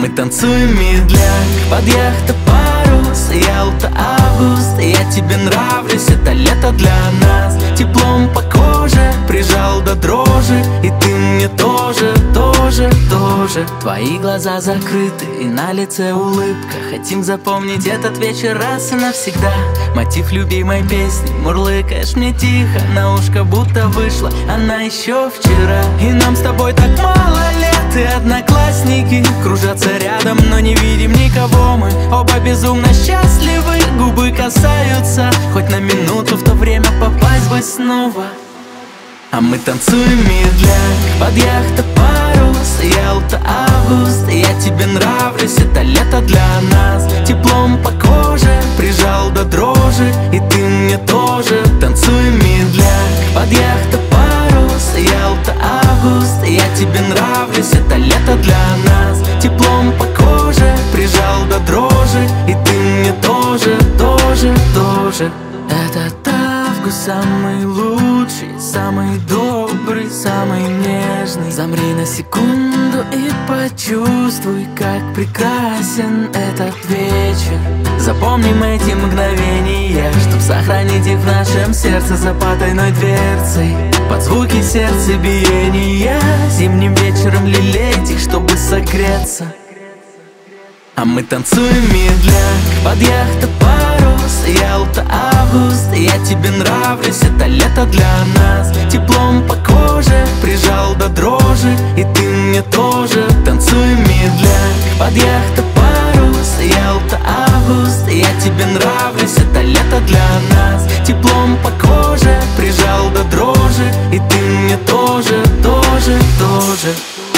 мы танцуем медляк под яхта парус. Ялта, август, я тебе нравлюсь, это лето для нас. Теплом по коже прижал до дрожи, и ты мне тоже, тоже, тоже. Твои глаза закрыты и на лице улыбка. Хотим запомнить этот вечер раз и навсегда. Мотив любимой песни мурлыкаешь мне тихо на ушко, будто вышла она еще вчера. И нам с тобой так мало лет, и одноклассники кружатся рядом, но не видим никого. Мы оба безумно счастливы, губы касаются. Хоть на минуту в то время попасть бы снова. А мы танцуем медляк под яхта парус. Ялта, август, я тебе нравлюсь, это лето для нас. Теплом по коже прижал до дрожи, и ты мне тоже. Танцуем медляк под яхта парус. Ялта, август, я тебе нравлюсь, это лето для нас. Теплом по коже прижал до дрожи, и ты мне тоже, тоже, тоже. Этот август самый лучший, самый добрый, самый нежный. Замри на секунду и почувствуй, как прекрасен этот вечер. Запомним эти мгновения, чтоб сохранить их в нашем сердце за потайной дверцей. Под звуки сердцебиения зимним вечером лелеять их, чтобы согреться. А мы танцуем медляк под яхта парус. Ялта, август, я тебе нравлюсь, это лето для нас. Теплом по коже прижал до дрожи, и ты мне тоже. Танцуем медляк под яхта парус. Ялта, август, я тебе нравлюсь, это лето для нас. Теплом по коже прижал до дрожи, и ты мне тоже, тоже, тоже.